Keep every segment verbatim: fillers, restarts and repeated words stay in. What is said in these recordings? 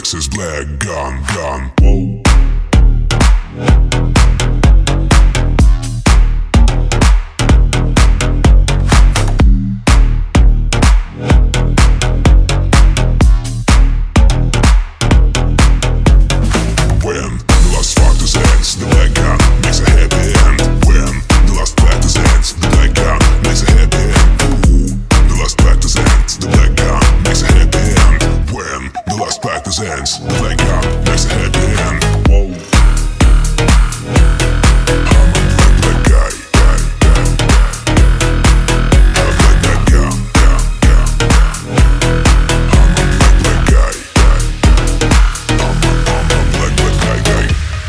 Texas black gun, gun. Whoa. Presents the black gun makes a happy end. Whoa. I'm a black black guy, guy, guy, guy. I'm a black black guy, guy, guy. I'm a black black guy, guy. I'm a, I'm a black black guy, guy.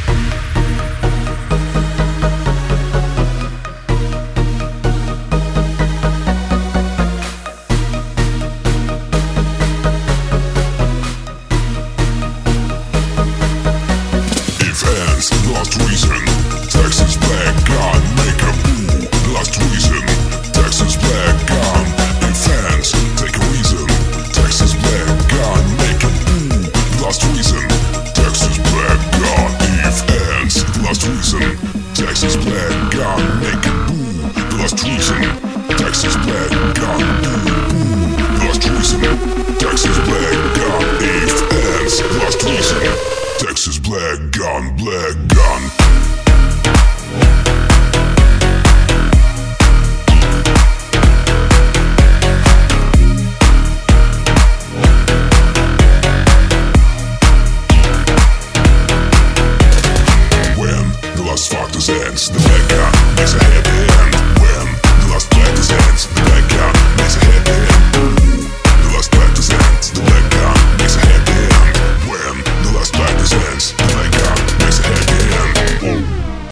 The last reason, Texas black gun, make a boo. The last reason, Texas black gun. If fans take a reason, Texas black gun, make a boo. The last reason, Texas black gun. If fans, the last reason, Texas black gun, make a boo. The last reason, Texas black gun, boo boo. The last reason, Texas black gun. If fans, the last reason, Texas black gun, black gun.